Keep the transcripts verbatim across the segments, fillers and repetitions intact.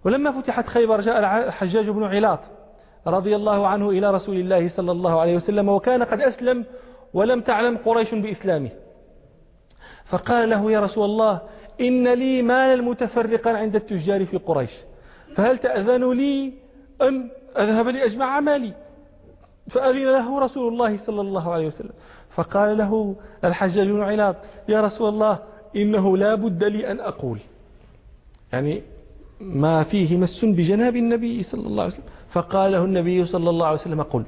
ولما فتحت خيبر جاء الحجاج بن علاط رضي الله عنه إلى رسول الله صلى الله عليه وسلم، وكان قد أسلم ولم تعلم قريش بإسلامه، فقال له: يا رسول الله، إن لي مالا متفرقا عند التجار في قريش، فهل تأذن لي أن أذهب لأجمع مالي؟ فأذن له رسول الله صلى الله عليه وسلم، فقال له الحجاج بن علاط: يا رسول الله، إنه لا بد لي أن أقول، يعني ما فيه مس بجناب النبي صلى الله عليه وسلم. فقال له النبي صلى الله عليه وسلم: قل.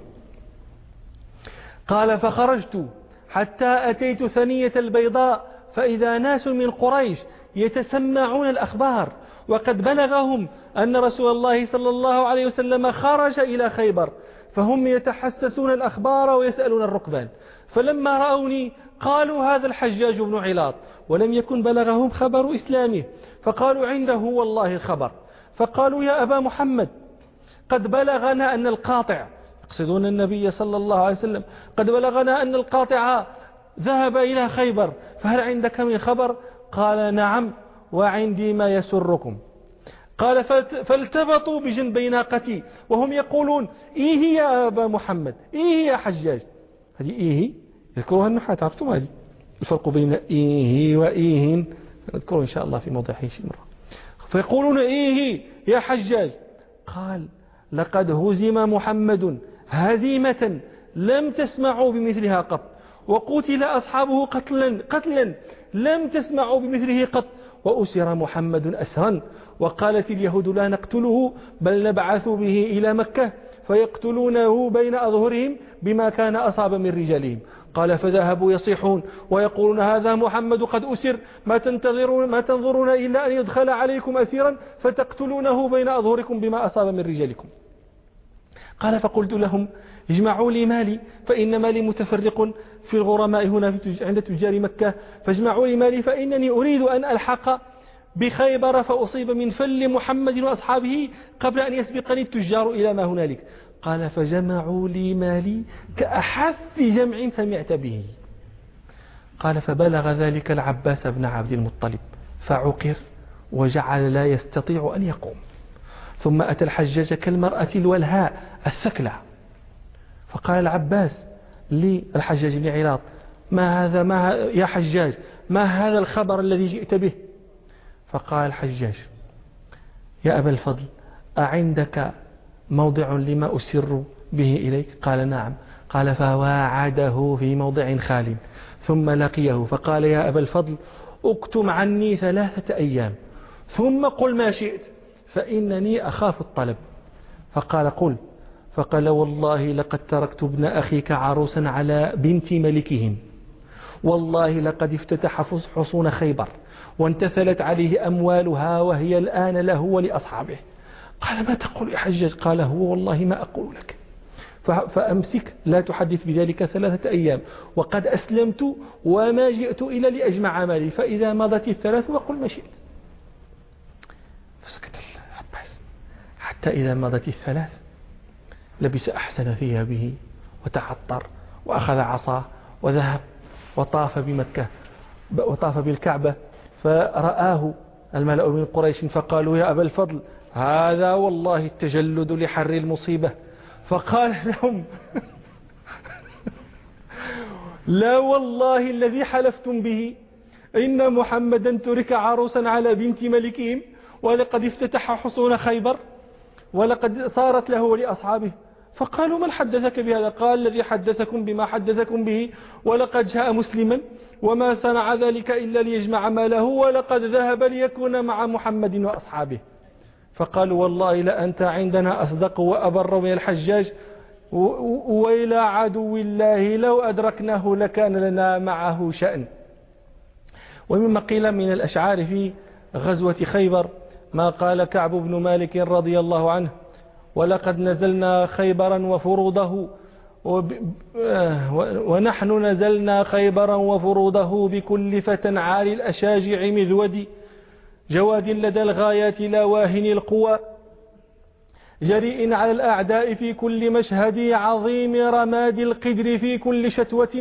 قال: فخرجت حتى أتيت ثنية البيضاء، فإذا ناس من قريش يتسمعون الأخبار، وقد بلغهم أن رسول الله صلى الله عليه وسلم خرج إلى خيبر، فهم يتحسسون الأخبار ويسألون الركبان، فلما رأوني قالوا: هذا الحجاج بن علاط، ولم يكن بلغهم خبر إسلامه، فقالوا: عنده والله الخبر. فقالوا: يا أبا محمد، قد بلغنا أن القاطع، يقصدون النبي صلى الله عليه وسلم، قد بلغنا أن القاطع ذهب إلى خيبر، فهل عندك من خبر؟ قال: نعم، وعندي ما يسركم. قال: فالتبطوا بجنبي ناقتي وهم يقولون: إيه يا أبا محمد، إيه يا حجاج. هذه إيه يذكروها النحاة، عرفتم هذه الفرق بين إيه وإيه، نذكره إن شاء الله في موضع شيء مرة. فيقولون: إيه يا حجاج. قال: لقد هزم محمد هزيمة لم تسمعوا بمثلها قط، وقتل أصحابه قتلا قتلا لم تسمعوا بمثله قط، وأسر محمد أسرا، وقالت اليهود: لا نقتله بل نبعث به إلى مكة فيقتلونه بين أظهرهم بما كان أصاب من رجالهم. قال: فذهبوا يصيحون ويقولون: هذا محمد قد أسر، ما تنتظرون ما تنظرون إلا أن يدخل عليكم أسيرا فتقتلونه بين أظهركم بما أصاب من رجالكم. قال: فقلت لهم: اجمعوا لي مالي، فإن مالي متفرق في الغرماء هنا عند تجار مكة، فاجمعوا لي مالي، فإنني أريد أن ألحق بخيبر فأصيب من فل محمد وأصحابه قبل أن يسبقني التجار إلى ما هنالك. قال: فجمعوا لي مالي كأحف جمع سمعت به. قال: فبلغ ذلك العباس بن عبد المطلب فعقر وجعل لا يستطيع أن يقوم، ثم أتى الحجاج كالمرأة الولهاء الثكلى، فقال العباس للحجاج بن علاط: ما هذا ما يا حجاج، ما هذا الخبر الذي جئت به؟ فقال الحجاج: يا أبا الفضل، أعندك موضع لما أسر به إليك؟ قال: نعم. قال: فواعده في موضع خال، ثم لقيه فقال: يا أبا الفضل، اكتم عني ثلاثة أيام ثم قل ما شئت، فإنني أخاف الطلب. فقال: قل. فقال: والله لقد تركت ابن أخيك عروسا على بنت ملكهم، والله لقد افتتح حصون خيبر وانتثلت عليه أموالها، وهي الآن له ولأصحابه. قال: ما تقول يا حجاج؟ قال: هو والله ما أقول لك، فأمسك لا تحدث بذلك ثلاثة أيام، وقد أسلمت وما جئت إلى لأجمع مالي، فإذا مضت الثلاث وقل ما شئت. فسكت العباس حتى إذا مضت الثلاث لبس أحسن ثيابه وتعطر وأخذ عصاه وذهب وطاف بمكة وطاف بالكعبة، فرآه الملأ من قريش فقالوا: يا أبا الفضل، هذا والله التجلد لحر المصيبة. فقال لهم: لا والله الذي حلفتم به، إن محمدا ترك عروسا على بنت ملكهم، ولقد افتتح حصون خيبر، ولقد صارت له ولأصحابه. فقالوا: من حدثك بهذا؟ قال: الذي حدثكم بما حدثكم به، ولقد جاء مسلما وما صنع ذلك إلا ليجمع ماله، ولقد ذهب ليكون مع محمد وأصحابه. فقالوا: والله لأنت عندنا أصدق وأبر من الحجاج، وإلى عدو الله لو أدركناه لكان لنا معه شأن. ومما قيل من الأشعار في غزوة خيبر ما قال كعب بن مالك رضي الله عنه: ولقد نزلنا خيبرا وفروضه ونحن نزلنا خيبرا وفروضه بكل فتى عالي الأشاجع مذود، جواد لدى الغايات لا واهن القوى، جريء على الأعداء في كل مشهد، عظيم رماد القدر في كل شتوة،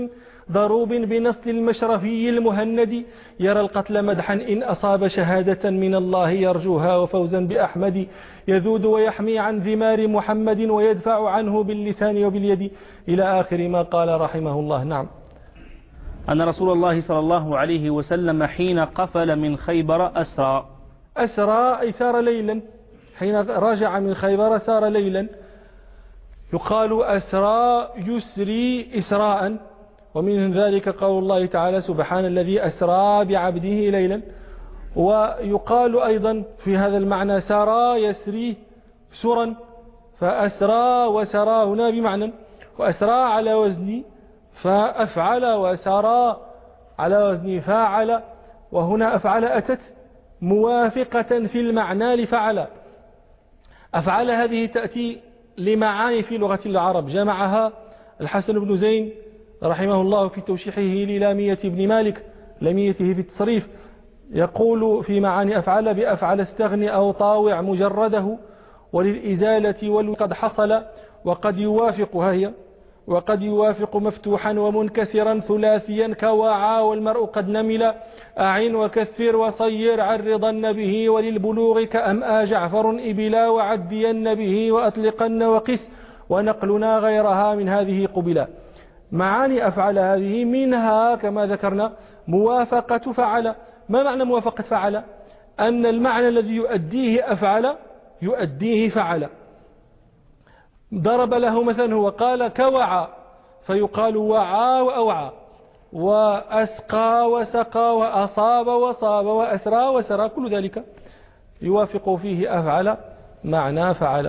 ضروب بنصل المشرفي المهند يرى القتل مدحا إن أصاب شهادة من الله يرجوها وفوزا بأحمد يذود ويحمي عن ذمار محمد ويدفع عنه باللسان وباليد إلى آخر ما قال رحمه الله. نعم. أن رسول الله صلى الله عليه وسلم حين قفل من خيبر أسرى. أسرى أي سار ليلا، حين رجع من خيبر سار ليلا. يقال أسرى يسري إسراء، ومن ذلك قول الله تعالى سبحان الذي أسرى بعبده ليلا. ويقال أيضا في هذا المعنى سرى يسري سرا، فأسرى وسرى هنا بمعنى، وأسرى على وزن فأفعل، وسرى على وزن فاعل، وهنا أفعل أتت موافقة في المعنى لفعل. أفعل هذه تأتي لمعاني في لغة العرب، جمعها الحسن بن زين رحمه الله في توشيحه للامية بن مالك، لاميته في التصريف، يقول في معاني أفعل بأفعل استغني أو طاوع مجرده وللإزالة والقد حصل وقد يوافق هي وقد يوافق مفتوحا ومنكسرا ثلاثيا كواعا والمرء قد نمل أعين وكثر وصير عرضن به وللبلوغ كأمآ جعفر إبلا وعدين به وأطلقن وقس ونقلنا غيرها من هذه قبلا. معاني أفعل هذه منها كما ذكرنا موافقة فعل. ما معنى موافقة فعل؟ أن المعنى الذي يؤديه أفعل يؤديه فعل. ضرب له مثلا هو قال كوعى فيقال وعى وأوعى، وأسقى وسقى وأصاب وصاب وأسرى وسرى، كل ذلك يوافق فيه أفعل معنى فعل.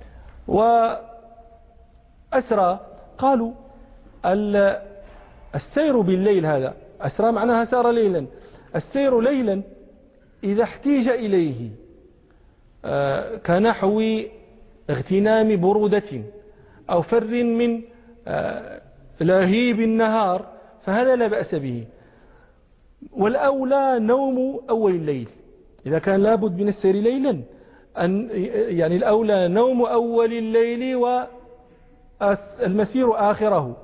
وأسرى قالوا السير بالليل، هذا أسرى معناها سار ليلا. السير ليلا إذا احتيج إليه كنحو اغتنام برودة أو فر من لهيب النهار فهذا لا بأس به. والأولى نوم أول الليل، إذا كان لابد من السير ليلا أن يعني الأولى نوم أول الليل والمسير آخره،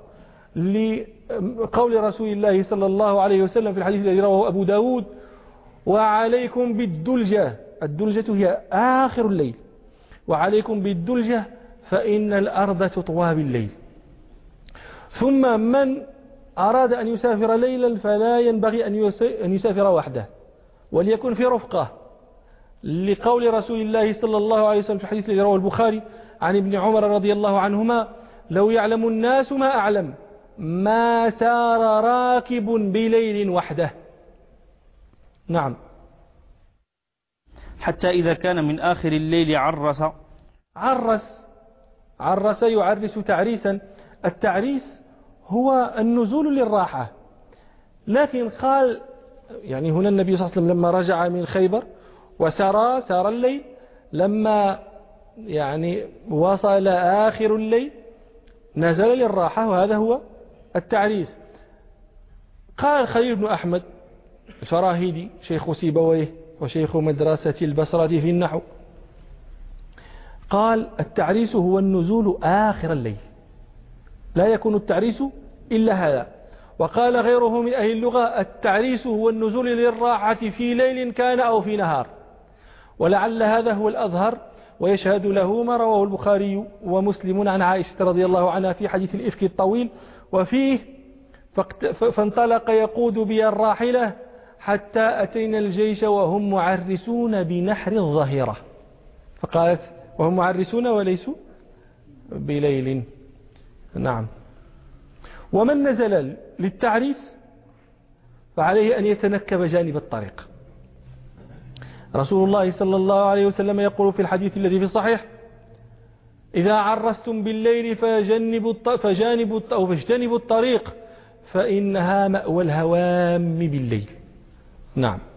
لقول رسول الله صلى الله عليه وسلم في الحديث الذي رواه أبو داود وعليكم بالدلجة. الدلجة هي آخر الليل، وعليكم بالدلجة فإن الأرض تطوى بالليل. ثم من أراد أن يسافر ليلا فلا ينبغي أن يسافر وحده، وليكن في رفقة، لقول رسول الله صلى الله عليه وسلم في الحديث الذي رواه البخاري عن ابن عمر رضي الله عنهما لو يعلم الناس ما أعلم ما سار راكب بليل وحده. نعم. حتى إذا كان من آخر الليل عرس. عرس عرس يعرس تعريسا. التعريس هو النزول للراحة، لكن قال يعني هنا النبي صلى الله عليه وسلم لما رجع من خيبر وسار سار الليل، لما يعني وصل آخر الليل نزل للراحة، وهذا هو التعريس. قال خليل بن أحمد الفراهيدي شيخ سيبويه وشيخ مدرسة البصرة في النحو، قال التعريس هو النزول آخر الليل، لا يكون التعريس إلا هذا. وقال غيره من أهل اللغة التعريس هو النزول للراحة في ليل كان أو في نهار، ولعل هذا هو الأظهر، ويشهد له ما رواه البخاري ومسلم عن عائشة رضي الله عنها في حديث الإفك الطويل، وفيه فانطلق يقود بي الراحلة حتى أتينا الجيش وهم معرسون بنحر الظهيرة، فقالت وهم معرسون وليسوا بليل. نعم. ومن نزل للتعريس فعليه أن يتنكب جانب الطريق. رسول الله صلى الله عليه وسلم يقول في الحديث الذي في الصحيح إذا عرستم بالليل فجنبوا فجانبوا أو فاجتنبوا الطريق فإنها مأوى الهوام بالليل. نعم.